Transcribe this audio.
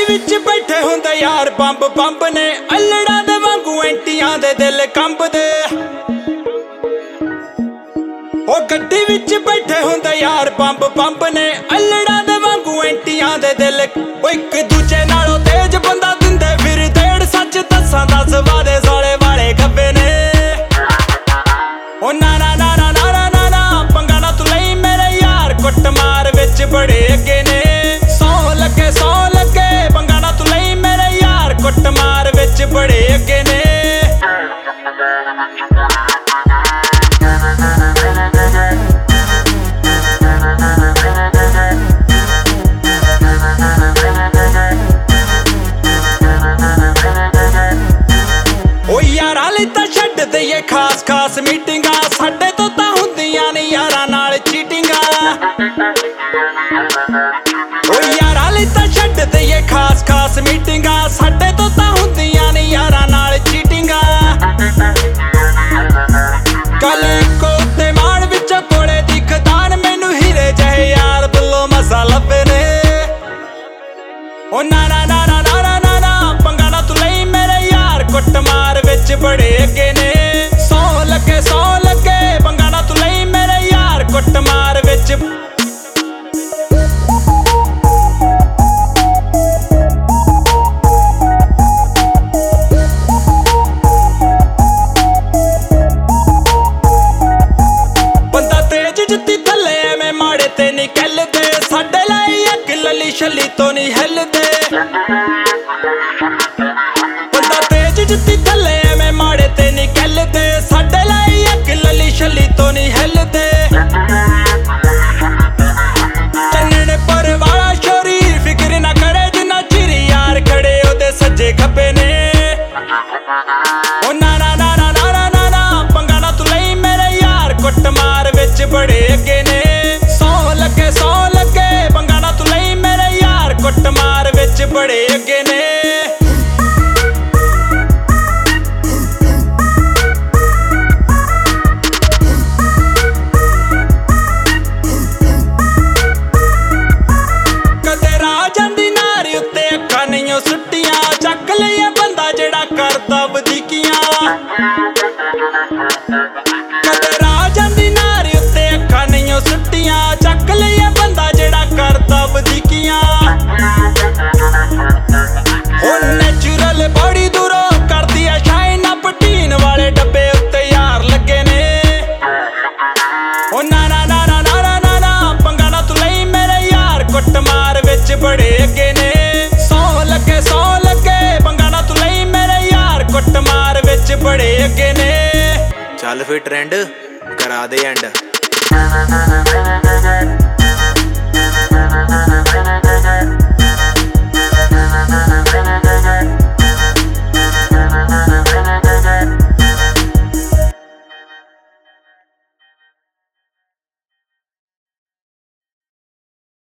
ਗੱਡੀ ਵਿੱਚ ਬੈਠੇ ਹੁੰਦੇ ਯਾਰ ਬੰਬ ਬੰਬ ਨੇ ਅਲੜਾਂ ਦੇ ਵਾਂਗੂ ਐਂਟੀਆਂ ਦੇ ਦਿਲ ਕੰਬਦੇ। ਉਹ ਗੱਡੀ ਵਿੱਚ ਬੈਠੇ ਹੁੰਦੇ ਯਾਰ ਬੰਬ ਬੰਬ ਨੇ ਅਲੜਾਂ ਦੇ ਵਾਂਗੂ ਐਂਟੀਆਂ ਦੇ ਦਿਲ। ਉਹ ਇੱਕ ਦੂਜੇ ਨਾਲੋਂ ਤੇਜ਼ ਬੰਦਾ ਦਿੰਦੇ ਫਿਰ ਦੇੜ ਸੱਚ ਦੱਸਾਂ 10 ਵਾਦੇ ਸਾਲੇ ਵਾਲੇ ਖੱਬੇ ਨੇ। ਉਹ ਨਾ ਨਾ ਨਾ ਨਾ ਨਾ ਨਾ ਨਾ ਪੰਗਾ ਨਾ ਤੂੰ ਲਈ ਮੇਰੇ ਯਾਰ ਕੁੱਟਮਾਰ ਵਿੱਚ ਬੜੇ ਅੱਗੇ ਨੇ। ਸੌ ਲੱਗੇ ਪੰਗਾ ਨਾ ਤੂੰ ਲਈ ਮੇਰੇ ਯਾਰ ਕੁੱਟਮਾਰ ਵਿੱਚ ਬੜੇ ਅੱਗੇ ਨੇ। ਯਾਰਾਂ ਲਈ ਤਾਂ ਛੱਡ ਦਈਏ ਖਾਸ ਖਾਸ ਮੀਟਿੰਗਾਂ ਸਾਡੇ ਤੋਂ ਤਾਂ ਹੁੰਦੀਆਂ ਨਹੀਂ ਯਾਰਾਂ ਨਾਲ ਚੀਟਿੰਗਾਂ। ਉਹ ਯਾਰਾਂ ਲਈ ਤਾਂ ਛੱਡ ਦਈਏ ਖਾਸ ਖਾਸ ਮੀਟਿੰਗਾਂ ਸਾਡੇ ਤੋਂ ਤਾਂ ਹੁੰਦੀਆਂ ਨਹੀਂ ਯਾਰਾਂ ਨਾਲ ਚੀਟਿੰਗਾਂ। ਕੱਲ ਇੱਕੋ ਤੇ ਮਾਣ ਵਿੱਚ ਕੋਲੇ ਦੀ ਖਦਾਨ ਮੈਨੂੰ ਹੀਰੇ ਜਿਹੇ ਯਾਰ ਦਿਲੋਂ ਮਸਾ ਲੱਭੇ ਨੇ। ਉਹ ਨਾ ਨਾ ਨਾ ਨਾ ਨਾ ਨਾ ਨਾ ਪੰਗਾ ਨਾ ਤੂੰ ਲਈ ਮੇਰੇ ਯਾਰ ਕੁੱਟਮਾਰ ਵਿੱਚ ਬੜੇ ਅੱਗੇ ਨੇ। ਸੌ ਲੱਗੇ ਪੰਗਾ ਨਾ ਤੂੰ ਲਈ ਮੇਰੇ ਯਾਰ ਕੁੱਟਮਾਰ ਵਿੱਚ। ਬੰਦਾ ਤੇਜ ਜੁੱਤੀ ਥੱਲੇ ਐਵੇਂ ਮਾੜੇ ਤੇ ਨਹੀਂ ਕੱਲਦੇ ਸਾਡੇ ਲਈ ਅੱਗ ਲੱਲੀ ਛੱਲੀ ਤੋਂ ਨਹੀਂ ਹਿੱਲਦੇ। ਬੰਦਾ ਤੇਜ ਜੁੱਤੀ ਥੱਲੇ ਐਵੇਂ ਮਾੜੇ ਤੇ ਨਹੀਂ ਕੱਲਦੇ ਸਾਡੇ ਲਈ ਅੱਗ ਲੱਲੀ ਛੱਲੀ ਤੋਂ ਨਹੀਂ ਹਿੱਲਦੇ। ਚੰਨਣੇ ਪਰ ਵਾਲਾ ਸ਼ਰੀਰ ਫਿਕਰ ਨਾ ਕਰੇ ਜਿੰਨਾ ਚਿਰ ਯਾਰ ਖੜੇ ਉਹਦੇ ਸੱਜੇ ਖੱਬੇ ਨੇ। ਉਹ ਨਾ ਨਾ ਨਾ ਨਾ ਨਾ ਨਾ ਨਾ ਪੰਗਾ ਨਾ ਤੂੰ ਲਈ ਮੇਰੇ ਯਾਰ ਕੁੱਟਮਾਰ ਵਿੱਚ ਬੜੇ ਅੱਗੇ ਨੇ। ਸੌ ਲੱਗੇ ਪੰਗਾ ਨਾ ਤੂੰ ਲਈ ਮੇਰੇ ਯਾਰ ਕੁੱਟਮਾਰ ਵਿੱਚ ਬੜੇ ਅੱਗੇ ਨੇ। ਸੁੱਟੀਆਂ ਚੱਕ ਲਈਏ ਬੰਦਾ ਜਿਹੜਾ ਕਰਦਾ ਵਧੀਕੀਆਂ। ਕਦੇ ਰਾਹ ਜਾਂਦੀ ਨਾਰ ਉੱਤੇ ਅੱਖਾਂ ਨਹੀਂ ਸੁੱਟੀਆਂ ਚੱਕ ਲਈਏ ਬੰਦਾ ਜਿਹੜਾ ਕਰਦਾ ਵਧੀਕੀਆਂ। ਉਹ ਨੈਚੁਰਲ ਬੜੀ ਦੂਰੋਂ ਕਰਦੀ ਆ ਸ਼ਾਈਨ ਅਪ ਟੀਨ ਵਾਲੇ ਡੱਬੇ ਉੱਤੇ ਯਾਰ ਲੱਗੇ ਨੇ। ਉਹ ਨਾ ਨਾ ਨਾ ਨਾ ਨਾ ਨਾ ਨਾ ਪੰਗਾ ਨਾ ਤੂੰ ਲਈ ਮੇਰੇ ਯਾਰ ਕੁੱਟਮਾਰ ਵਿੱਚ ਬੜੇ ਅੱਗੇ ਨੇ। ਸੌ ਲੱਗੇ ਪੰਗਾ ਨਾ ਤੂੰ ਲਈ ਮੇਰੇ ਯਾਰ ਕੁੱਟਮਾਰ ਵਿੱਚ ਬੜੇ ਅੱਗੇ ਨੇ। ਚੱਲ ਫਿਰ ਟ੍ਰੈਂਡ ਕਰਾ ਦੇ ਐਂਡ।